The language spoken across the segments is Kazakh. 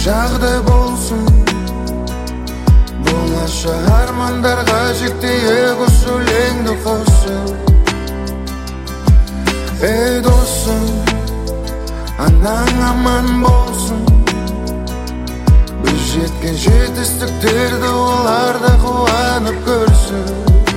жағдай болсын, болашақ армандарға жетейік осы өлеңді қосып. Ей досым, анаң аман болсын, біз жеткен жетістіктерді олар да қуанып көрсін.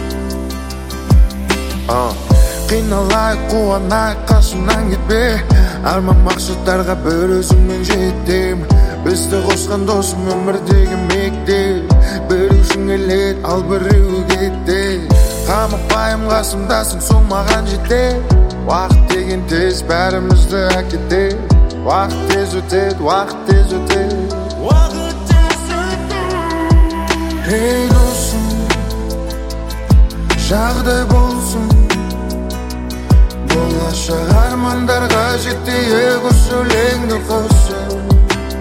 Қиналайық, қуанайық, қасымнан кетпе, арман мақсаттарға бір өзіңмен жетем. Бізді қосқан досым өмірдегі мектеп, біреуің келеді, ал біреуі кетеді. Қамықпайым, қасымдасың, сол маған жетеді. Уақыт деген тез бәрімізді әкетеді. Уақыт тез өтеді, уақыт тез өтеді. Ей досым, жағдай болсын, болашақ армандарға жетейік осы өлеңді қосып.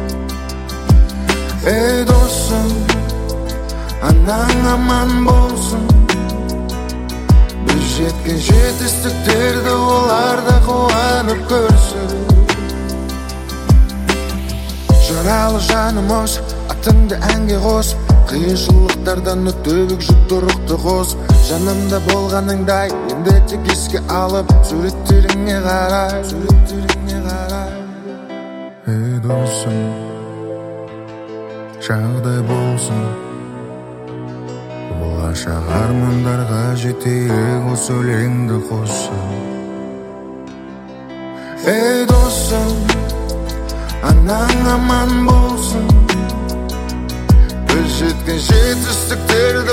Ей досым, анаң аман болсын, біз жеткен жетістіктерді олар да қуанып көрсін. Жаралы жанымыз, атыңды әнге қосып, қиыншылықтардан өтіп жүкті рухты қосып. Жанымда болғаныңдай енді тек еске алып, суреттеріңе қарай. Ей досым, жағдай болсын, болашақ армандарға жетейік осы өлеңді қосып. Ей досым, анаң аман болсын, біз жеткен жетістіктерді